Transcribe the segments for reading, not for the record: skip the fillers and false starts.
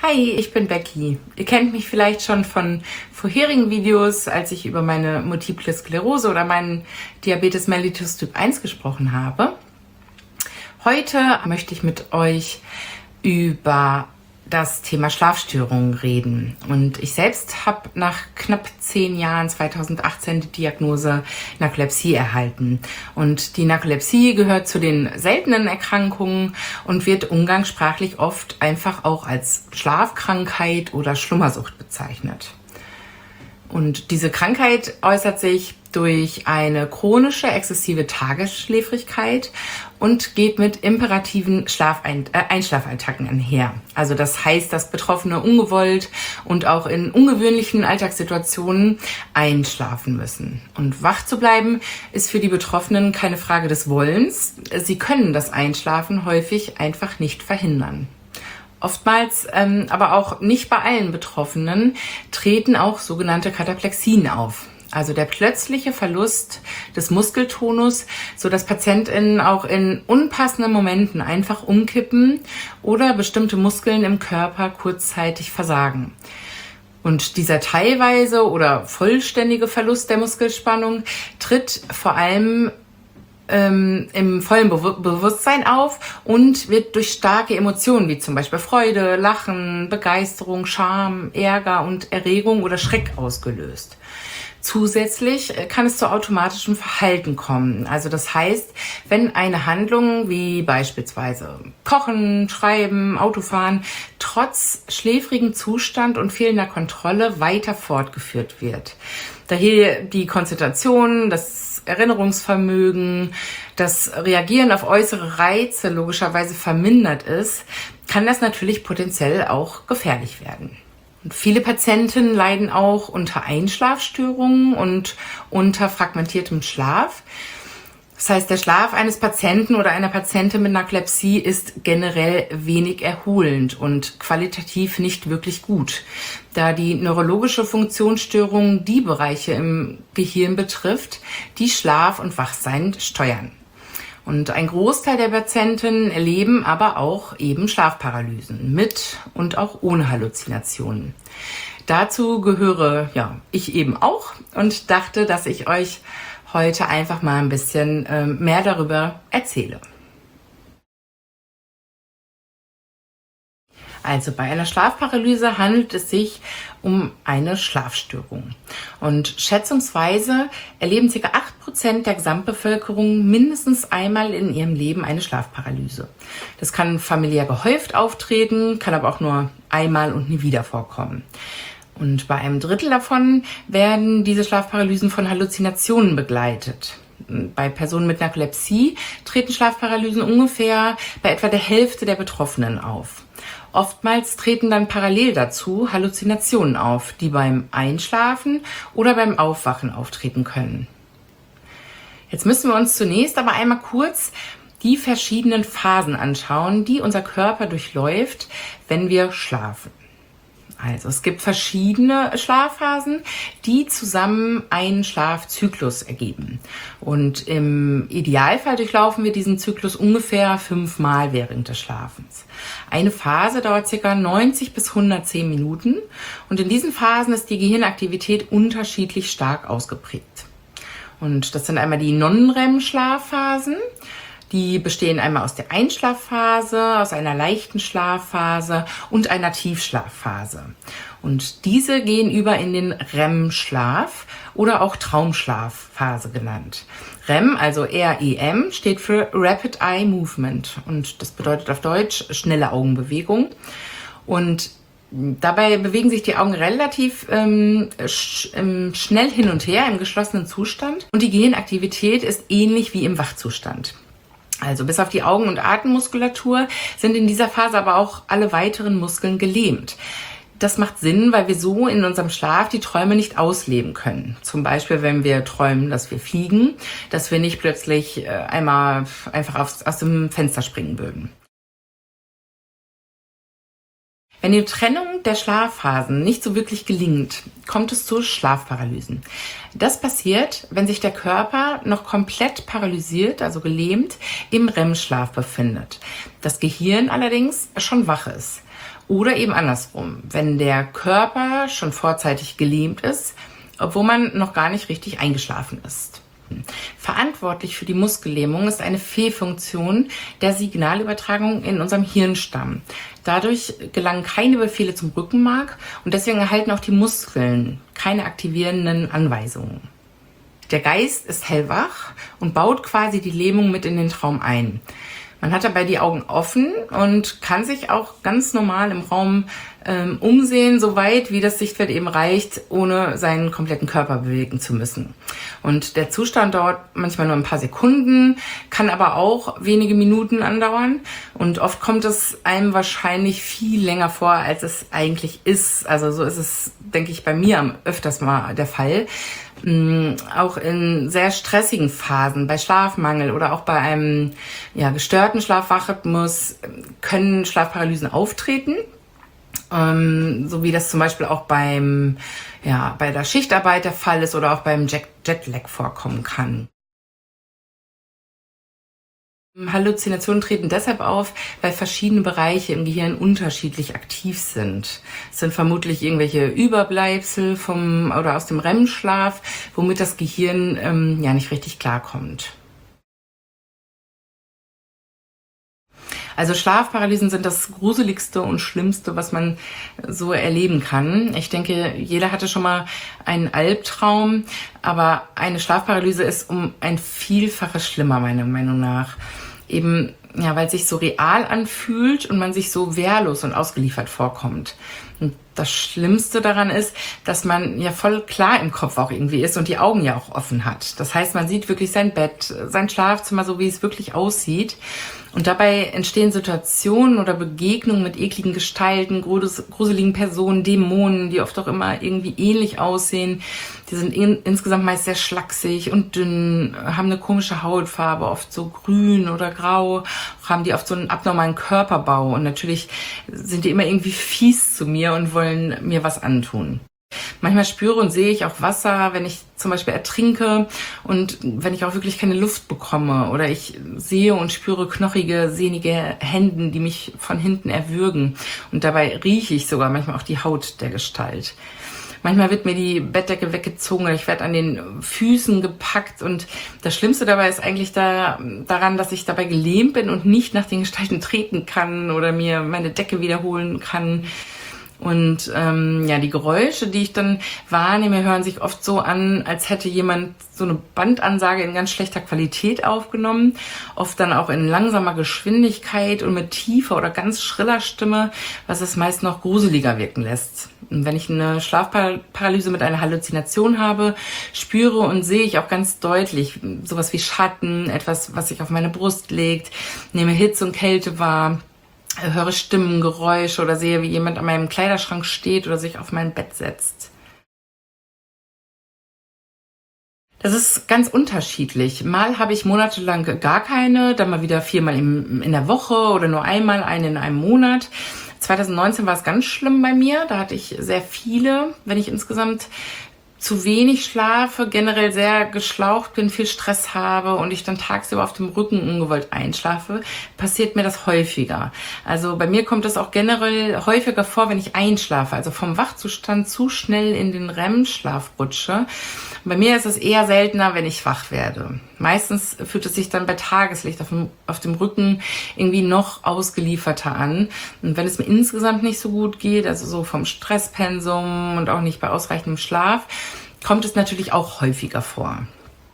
Hi, ich bin Becky. Ihr kennt mich vielleicht schon von vorherigen Videos, als ich über meine Multiple Sklerose oder meinen Diabetes mellitus Typ 1 gesprochen habe. Heute möchte ich mit euch über das Thema Schlafstörungen reden. Und ich selbst habe nach knapp 10 Jahren, 2018, die Diagnose Narkolepsie erhalten. Und die Narkolepsie gehört zu den seltenen Erkrankungen und wird umgangssprachlich oft einfach auch als Schlafkrankheit oder Schlummersucht bezeichnet. Und diese Krankheit äußert sich durch eine chronische, exzessive Tagesschläfrigkeit und geht mit imperativen Einschlafattacken einher. Also das heißt, dass Betroffene ungewollt und auch in ungewöhnlichen Alltagssituationen einschlafen müssen. Und wach zu bleiben ist für die Betroffenen keine Frage des Wollens. Sie können das Einschlafen häufig einfach nicht verhindern. Oftmals, aber auch nicht bei allen Betroffenen, treten auch sogenannte Kataplexien auf. Also der plötzliche Verlust des Muskeltonus, sodass PatientInnen auch in unpassenden Momenten einfach umkippen oder bestimmte Muskeln im Körper kurzzeitig versagen. Und dieser teilweise oder vollständige Verlust der Muskelspannung tritt vor allem im vollen Bewusstsein auf und wird durch starke Emotionen wie zum Beispiel Freude, Lachen, Begeisterung, Scham, Ärger und Erregung oder Schreck ausgelöst. Zusätzlich kann es zu automatischem Verhalten kommen. Also das heißt, wenn eine Handlung wie beispielsweise Kochen, Schreiben, Autofahren trotz schläfrigem Zustand und fehlender Kontrolle weiter fortgeführt wird. Daher die Konzentration, das Erinnerungsvermögen, das Reagieren auf äußere Reize logischerweise vermindert ist, kann das natürlich potenziell auch gefährlich werden. Und viele Patienten leiden auch unter Einschlafstörungen und unter fragmentiertem Schlaf. Das heißt, der Schlaf eines Patienten oder einer Patientin mit Narkolepsie ist generell wenig erholend und qualitativ nicht wirklich gut, da die neurologische Funktionsstörung die Bereiche im Gehirn betrifft, die Schlaf und Wachsein steuern. Und ein Großteil der Patienten erleben aber auch eben Schlafparalysen mit und auch ohne Halluzinationen. Dazu gehöre ich eben auch und dachte, dass ich euch heute einfach mal ein bisschen mehr darüber erzähle. Also bei einer Schlafparalyse handelt es sich um eine Schlafstörung. Und schätzungsweise erleben ca. 8% der Gesamtbevölkerung mindestens einmal in ihrem Leben eine Schlafparalyse. Das kann familiär gehäuft auftreten, kann aber auch nur einmal und nie wieder vorkommen. Und bei einem Drittel davon werden diese Schlafparalysen von Halluzinationen begleitet. Bei Personen mit Narkolepsie treten Schlafparalysen ungefähr bei etwa der Hälfte der Betroffenen auf. Oftmals treten dann parallel dazu Halluzinationen auf, die beim Einschlafen oder beim Aufwachen auftreten können. Jetzt müssen wir uns zunächst aber einmal kurz die verschiedenen Phasen anschauen, die unser Körper durchläuft, wenn wir schlafen. Also es gibt verschiedene Schlafphasen, die zusammen einen Schlafzyklus ergeben. Und im Idealfall durchlaufen wir diesen Zyklus ungefähr 5-mal während des Schlafens. Eine Phase dauert ca. 90 bis 110 Minuten und in diesen Phasen ist die Gehirnaktivität unterschiedlich stark ausgeprägt. Und das sind einmal die Non-REM-Schlafphasen. Die bestehen einmal aus der Einschlafphase, aus einer leichten Schlafphase und einer Tiefschlafphase. Und diese gehen über in den REM-Schlaf oder auch Traumschlafphase genannt. REM, also REM, steht für Rapid Eye Movement und das bedeutet auf Deutsch schnelle Augenbewegung. Und dabei bewegen sich die Augen relativ schnell hin und her im geschlossenen Zustand und die Gehirnaktivität ist ähnlich wie im Wachzustand. Also bis auf die Augen- und Atemmuskulatur sind in dieser Phase aber auch alle weiteren Muskeln gelähmt. Das macht Sinn, weil wir so in unserem Schlaf die Träume nicht ausleben können. Zum Beispiel, wenn wir träumen, dass wir fliegen, dass wir nicht plötzlich einmal einfach aus dem Fenster springen würden. Wenn die Trennung der Schlafphasen nicht so wirklich gelingt, kommt es zu Schlafparalysen. Das passiert, wenn sich der Körper noch komplett paralysiert, also gelähmt, im REM-Schlaf befindet. Das Gehirn allerdings schon wach ist. Oder eben andersrum, wenn der Körper schon vorzeitig gelähmt ist, obwohl man noch gar nicht richtig eingeschlafen ist. Verantwortlich für die Muskellähmung ist eine Fehlfunktion der Signalübertragung in unserem Hirnstamm. Dadurch gelangen keine Befehle zum Rückenmark und deswegen erhalten auch die Muskeln keine aktivierenden Anweisungen. Der Geist ist hellwach und baut quasi die Lähmung mit in den Traum ein. Man hat dabei die Augen offen und kann sich auch ganz normal im Raum umsehen, so weit wie das Sichtfeld eben reicht, ohne seinen kompletten Körper bewegen zu müssen. Und der Zustand dauert manchmal nur ein paar Sekunden, kann aber auch wenige Minuten andauern. Und oft kommt es einem wahrscheinlich viel länger vor, als es eigentlich ist. Also so ist es, denke ich, bei mir öfters mal der Fall. Auch in sehr stressigen Phasen, bei Schlafmangel oder auch bei einem gestörten Schlaf-Wach-Rhythmus können Schlafparalysen auftreten. So wie das zum Beispiel auch bei der Schichtarbeit der Fall ist oder auch beim Jetlag vorkommen kann. Halluzinationen treten deshalb auf, weil verschiedene Bereiche im Gehirn unterschiedlich aktiv sind. Es sind vermutlich irgendwelche Überbleibsel aus dem REM-Schlaf, womit das Gehirn nicht richtig klarkommt. Also Schlafparalysen sind das Gruseligste und Schlimmste, was man so erleben kann. Ich denke, jeder hatte schon mal einen Albtraum, aber eine Schlafparalyse ist um ein Vielfaches schlimmer, meiner Meinung nach. Eben, weil es sich so real anfühlt und man sich so wehrlos und ausgeliefert vorkommt. Und das Schlimmste daran ist, dass man ja voll klar im Kopf auch irgendwie ist und die Augen ja auch offen hat. Das heißt, man sieht wirklich sein Bett, sein Schlafzimmer, so wie es wirklich aussieht. Und dabei entstehen Situationen oder Begegnungen mit ekligen Gestalten, gruseligen Personen, Dämonen, die oft auch immer irgendwie ähnlich aussehen. Die sind insgesamt meist sehr schlaksig und dünn, haben eine komische Hautfarbe, oft so grün oder grau, haben die oft so einen abnormalen Körperbau. Und natürlich sind die immer irgendwie fies zu mir und wollen mir was antun. Manchmal spüre und sehe ich auch Wasser, wenn ich zum Beispiel ertrinke und wenn ich auch wirklich keine Luft bekomme. Oder ich sehe und spüre knochige, sehnige Hände, die mich von hinten erwürgen. Und dabei rieche ich sogar manchmal auch die Haut der Gestalt. Manchmal wird mir die Bettdecke weggezogen oder ich werde an den Füßen gepackt. Und das Schlimmste dabei ist eigentlich daran, dass ich dabei gelähmt bin und nicht nach den Gestalten treten kann oder mir meine Decke wiederholen kann. Und die Geräusche, die ich dann wahrnehme, hören sich oft so an, als hätte jemand so eine Bandansage in ganz schlechter Qualität aufgenommen. Oft dann auch in langsamer Geschwindigkeit und mit tiefer oder ganz schriller Stimme, was es meist noch gruseliger wirken lässt. Und wenn ich eine Schlafparalyse mit einer Halluzination habe, spüre und sehe ich auch ganz deutlich sowas wie Schatten, etwas, was sich auf meine Brust legt, nehme Hitze und Kälte wahr, höre Stimmen, Geräusche oder sehe, wie jemand an meinem Kleiderschrank steht oder sich auf mein Bett setzt. Das ist ganz unterschiedlich. Mal habe ich monatelang gar keine, dann mal wieder 4-mal in der Woche oder nur einmal eine in einem Monat. 2019 war es ganz schlimm bei mir. Da hatte ich sehr viele, wenn ich insgesamt zu wenig schlafe, generell sehr geschlaucht bin, viel Stress habe und ich dann tagsüber auf dem Rücken ungewollt einschlafe, passiert mir das häufiger. Also bei mir kommt das auch generell häufiger vor, wenn ich einschlafe, also vom Wachzustand zu schnell in den REM-Schlaf rutsche. Bei mir ist es eher seltener, wenn ich wach werde. Meistens fühlt es sich dann bei Tageslicht auf dem Rücken irgendwie noch ausgelieferter an. Und wenn es mir insgesamt nicht so gut geht, also so vom Stresspensum und auch nicht bei ausreichendem Schlaf, kommt es natürlich auch häufiger vor.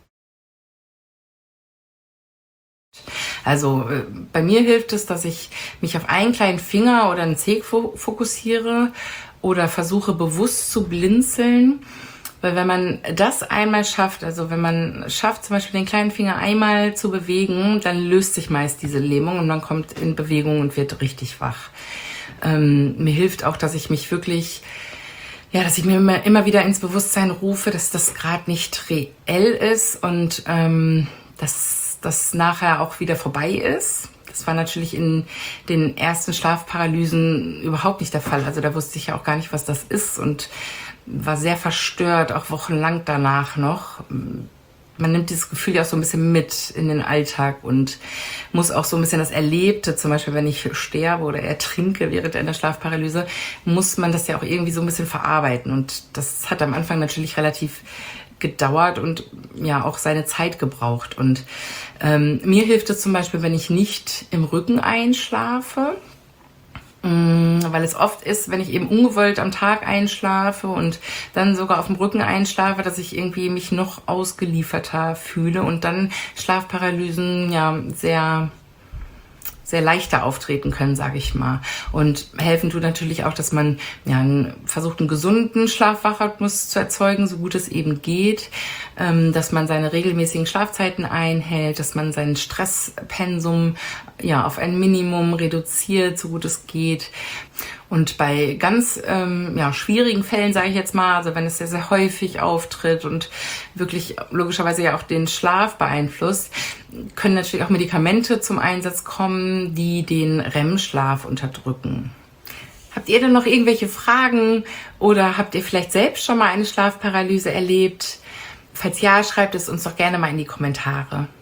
Also bei mir hilft es, dass ich mich auf einen kleinen Finger oder einen Zeh fokussiere oder versuche bewusst zu blinzeln. Weil wenn man das einmal schafft, also wenn man schafft, zum Beispiel den kleinen Finger einmal zu bewegen, dann löst sich meist diese Lähmung und man kommt in Bewegung und wird richtig wach. Mir hilft auch, dass ich mich wirklich, dass ich mir immer wieder ins Bewusstsein rufe, dass das gerade nicht reell ist und dass das nachher auch wieder vorbei ist. Das war natürlich in den ersten Schlafparalysen überhaupt nicht der Fall. Also da wusste ich ja auch gar nicht, was das ist und war sehr verstört, auch wochenlang danach noch. man nimmt dieses Gefühl ja auch so ein bisschen mit in den Alltag und muss auch so ein bisschen das Erlebte, zum Beispiel wenn ich sterbe oder ertrinke während einer Schlafparalyse, muss man das ja auch irgendwie so ein bisschen verarbeiten. Und das hat am Anfang natürlich relativ gedauert und ja auch seine Zeit gebraucht. Und mir hilft es zum Beispiel, wenn ich nicht im Rücken einschlafe, weil es oft ist, wenn ich eben ungewollt am Tag einschlafe und dann sogar auf dem Rücken einschlafe, dass ich irgendwie mich noch ausgelieferter fühle und dann Schlafparalysen ja sehr leichter auftreten können, sage ich mal. Und helfen tut natürlich auch, dass man versucht, einen gesunden Schlaf-Wach-Rhythmus zu erzeugen, so gut es eben geht, dass man seine regelmäßigen Schlafzeiten einhält, dass man sein Stresspensum auf ein Minimum reduziert, so gut es geht. Und bei ganz schwierigen Fällen, sage ich jetzt mal, also wenn es sehr, sehr häufig auftritt und wirklich logischerweise ja auch den Schlaf beeinflusst, können natürlich auch Medikamente zum Einsatz kommen, die den REM-Schlaf unterdrücken. Habt ihr denn noch irgendwelche Fragen oder habt ihr vielleicht selbst schon mal eine Schlafparalyse erlebt? Falls ja, schreibt es uns doch gerne mal in die Kommentare.